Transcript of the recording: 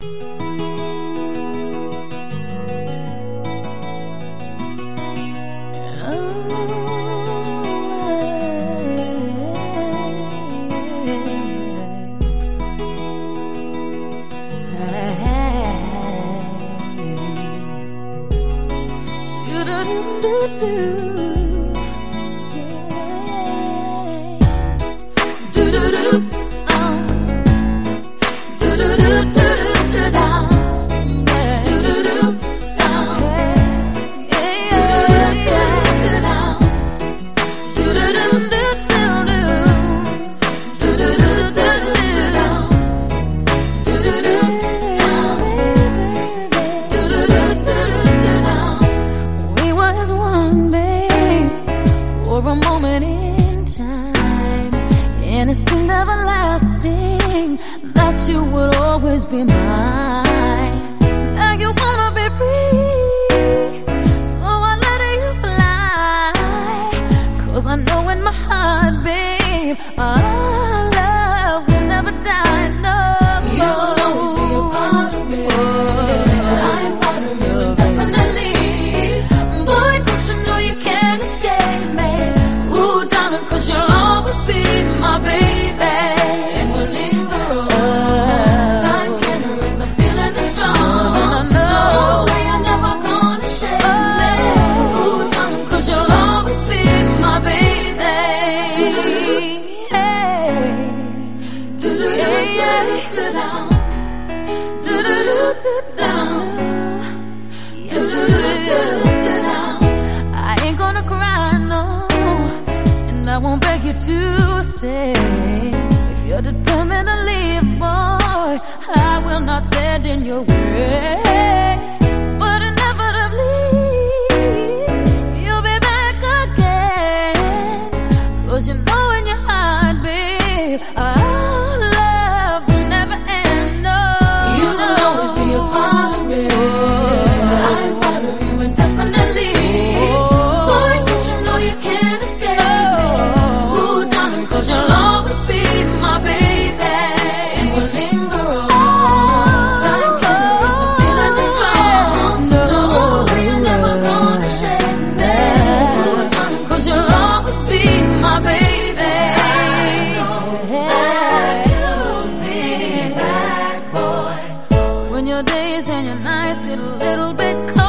For a moment in time, and it seemed everlasting that you would always be mine. Now you wanna be free, so I let you fly. 'Cause I know in my heart, babe, our love will never die. No, you'll always be a part of me. I'm part of you indefinitely. Boy, don't you know you can't escape me? Ooh, darling, 'cause you'll always be my baby. And we'll linger on. Time can't erase the feeling that's strong. No way you're never gonna shake me. Ooh, darling, 'cause you'll always be my baby. hey, Do-do-do-do-do-down. Do-do-do-do-down. Do-do-do-do-down. I ain't gonna cry, no, and I won't beg you to stay. If you're determined to leave, boy, I will not stand in your way. But inevitably, you'll be back again. 'Cause you know in your heart, babe, our love will never end. No, You will always be a part of me. I'm part of you indefinitely. Boy, don't you know you can't escape me? Ooh, darling, 'cause you'll always be my baby. And we'll linger on. Time can't erase the feeling that's strong. No way you're never gonna shake me. Ooh, darling, 'cause you'll always be my baby. That you'll be back, boy. When your days and your nights get a little bit cold,